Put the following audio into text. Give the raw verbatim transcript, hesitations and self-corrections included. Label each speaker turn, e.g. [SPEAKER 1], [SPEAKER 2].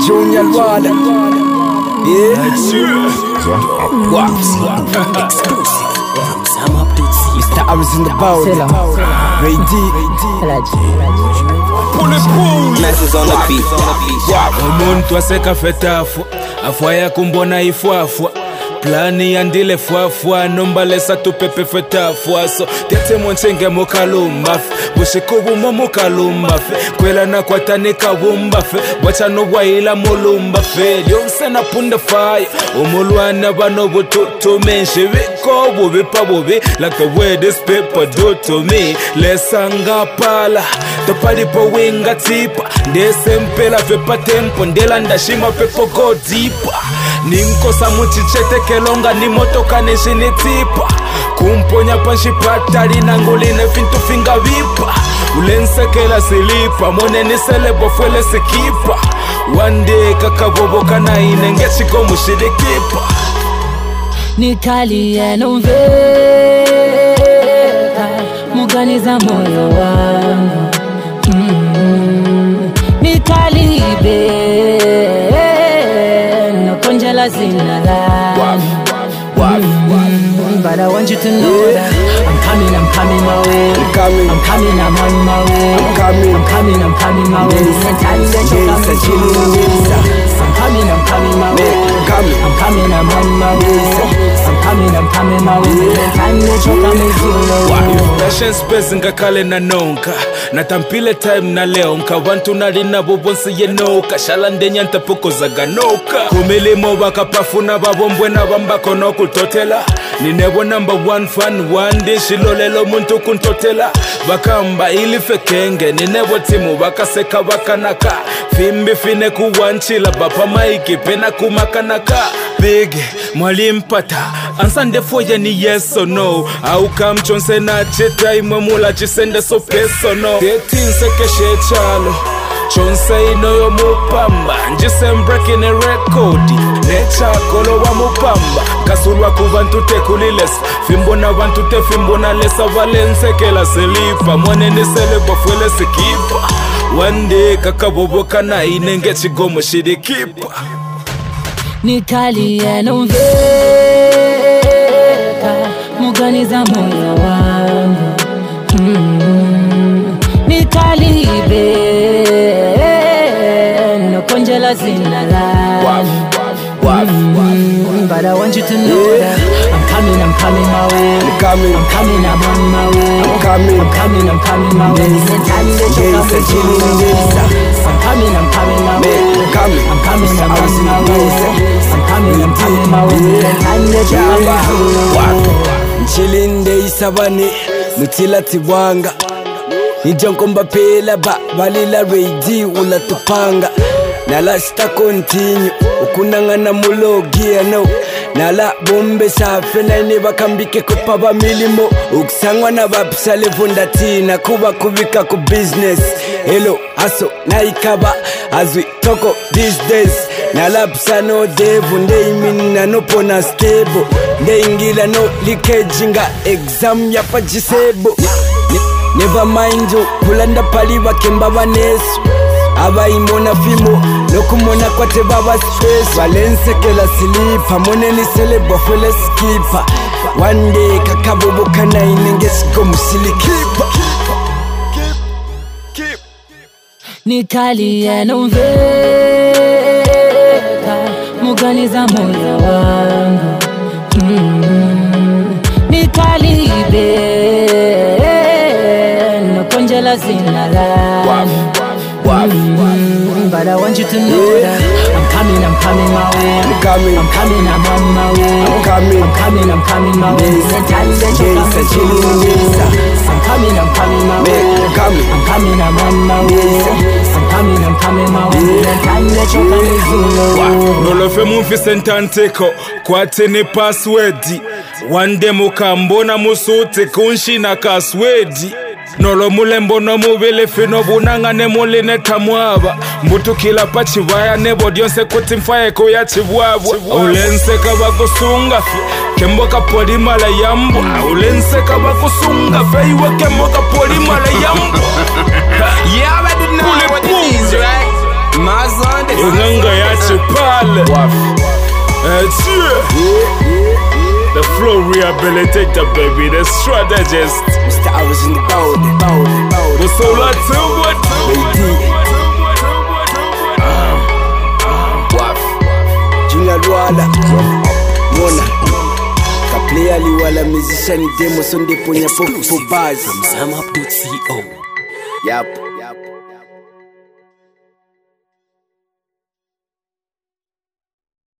[SPEAKER 1] Junior Wada. Yeah.
[SPEAKER 2] Exclusive. Some updates.
[SPEAKER 1] Mister Harris in the bowl. Ray D.
[SPEAKER 2] Masses on the beat.
[SPEAKER 3] Umuntu aseka fetafu afwaya kumbona ifwafwa plani yandile fwafwa nombalesa tupepe fetafwa so tete monchenge mukalumba bushikubu mo mukalumba kwela na kwatanika wumba fe wacha no waila mulumba fe yonse na punda fire umulwana bano bututu menshi biko bubipa bubi like the way this paper do to me lesanga pala to pali po winga tipa ndesempela fe patempo ndela ndashima pepo go deeper ninkosa muchichete kelonga ni motoka neshinitipa kumponya panshipatari nanguline fintu finga vipa ulensekela silipa moneni selebo fuele sikipa one day kakaboboka na inengechiko mushirikipa
[SPEAKER 4] nikalie nomveka muganiza moyo wangu mm, nikalibe nokonjela zina langu mm, but I want you to know yeah. that I'm coming, I'm coming my way.
[SPEAKER 1] I'm coming,
[SPEAKER 4] I'm coming, I'm on my way.
[SPEAKER 1] I'm coming,
[SPEAKER 4] I'm coming, I'm coming my way.
[SPEAKER 1] Yes,
[SPEAKER 4] I'm coming, I'm coming, I'm coming my way.
[SPEAKER 1] I'm coming,
[SPEAKER 4] I'm coming, I'm on my way. I'm coming, I'm coming my way. Time that you coming to
[SPEAKER 3] Passion space ngakale na nonka natampile time na leo nka wantu nalina bubonsi yenoka shalandenya ntapoko zaganoka kumilimo bakapafuna babombwe na bambako no kutotela ninebo number one fan one day shilolelo muntu kuntotela bakamba ili fekenge ninebo timu bakaseka bakanaka fimbi fine kuwanchila bapa maiki pena kumakanaka big mwalimpata ansande foye ni yes or no au kamchonse na cheta imwemula chisende so peso no thirteen sekeshe chalo chonse inoyo mupamba njisem breaking a record necha kolo wa mupamba kasulwa kubantu tekuliles fimbona bantu te fimbona lesa valense kela selipa mwanene selebo fuele sikipa one day kakaboboka na inenge chigomo shirikipa
[SPEAKER 4] nikalie nomveka muganiza moyo wangu mm, nikalibe nokonjela zina langu mm, but I want you to know yeah. that I'm coming, I'm coming my way.
[SPEAKER 1] I'm coming,
[SPEAKER 4] I'm coming, I'm on my way.
[SPEAKER 1] I'm coming,
[SPEAKER 4] I'm coming, I'm coming my way.
[SPEAKER 1] Yes,
[SPEAKER 4] Time that you
[SPEAKER 1] yes,
[SPEAKER 4] coming to I'm coming, I'm coming my way.
[SPEAKER 1] I'm coming,
[SPEAKER 4] I'm coming, I'm on my way. I'm coming, I'm coming my way. Time that you coming to
[SPEAKER 1] Nchilinde isabani mutila tiwanga nijonkomba pela ba balila reidi ulatupanga nala sta continue ukunangana mulogia no nala bombe safe naine bakambike kupa ba milimo ukusangwa na bapsale fundatina kuba kubika ku business hello aso naikaba as we talk these days nala psano devu ndeimina no pona stable ndeingila no leakage nga exam ya pajisebo never mind you kulanda pali bakemba banesu abayimona fimo nokumona kwate baba stress valense kela silipa moneni selebo fele skipa one day kakaboboka na inengesiko musilikipa
[SPEAKER 4] nikalie nomveka muganiza moyo wangu mm, nikalibe nokonjela zina langu mm, but I want you to know
[SPEAKER 1] yeah.
[SPEAKER 4] that I'm coming, I'm coming my way.
[SPEAKER 1] I'm coming,
[SPEAKER 4] I'm coming, I'm on my way.
[SPEAKER 1] I'm coming,
[SPEAKER 4] I'm coming, I'm coming my way.
[SPEAKER 1] Yes,
[SPEAKER 4] Time that you
[SPEAKER 1] yes,
[SPEAKER 4] coming to I'm coming, I'm coming my way.
[SPEAKER 1] I'm coming,
[SPEAKER 4] I'm coming, I'm on my way. I'm coming, I'm coming my way. Time that you coming to
[SPEAKER 3] nolofe mumfi sentanteko kwate ni password one day mukambona musuti kunshi na kaswedi nolo mulembo no mubile fino bunangane muline tamwaba mbutu kila pachi vaya nebo dionse kuti mfaye kuya chibwabwa ulense kaba kusunga fi kembo kapoli mala yambwa ulense kaba kusunga fe iwe kembo kapoli mala yambwa
[SPEAKER 2] Yeah, I didn't know what it is, right? Mars on the
[SPEAKER 3] inganga yache pale. That's it. The flow rehabilitator, baby, the strategist.
[SPEAKER 1] Mister I was in the building, building, building.
[SPEAKER 3] The soul at what?
[SPEAKER 1] Junior Luala Mona Kaplea liwala musician demo sonde ponya pop for buzz.
[SPEAKER 2] From Zam Up dot co.
[SPEAKER 1] Yep, yep.